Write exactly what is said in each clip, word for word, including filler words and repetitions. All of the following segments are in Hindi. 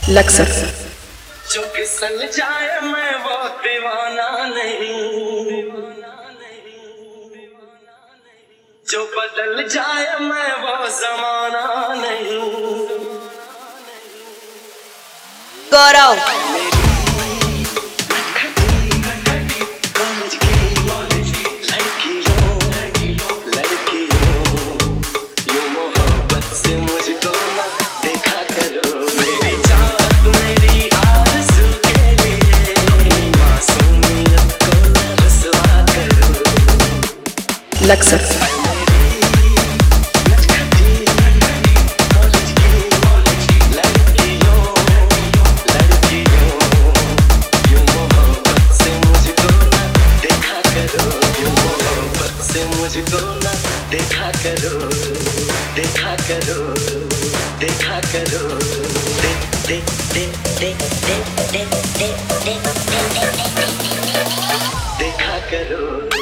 लक्सर जो फिसल जाए मैं वो दीवाना नहीं, जो बदल जाए मैं वो जमाना नहीं। गौरव लक्सर मुझको ना देखा करो, देखा करो, देखा करो, दे दे दे दे दे दे दे दे देखा करो।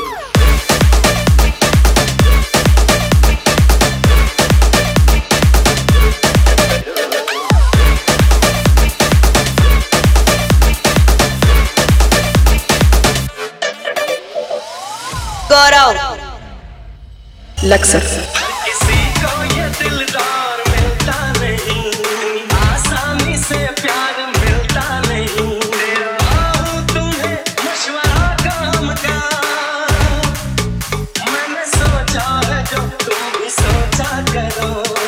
गौरव लक्सर किसी को ये दिलदार मिलता नहीं, आसानी से प्यार मिलता नहीं। तेरा तुम्हें मशवरा काम का मैंने सोचा है जो तुम भी सोचा करो।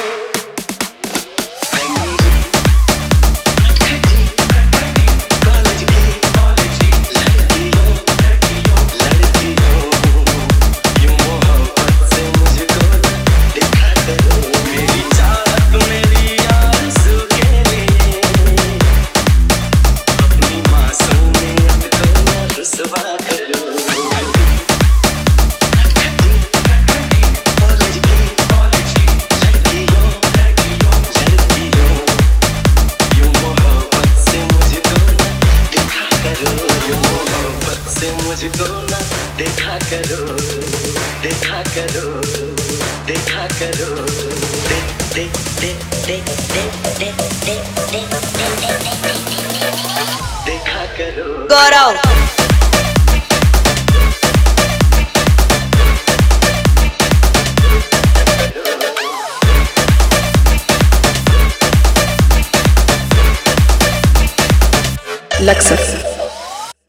मुझको ना देखा करो, देखा करो, देखा करो, दे दे दे दे दे दे दे दे देखा करो। गौरव लक्सर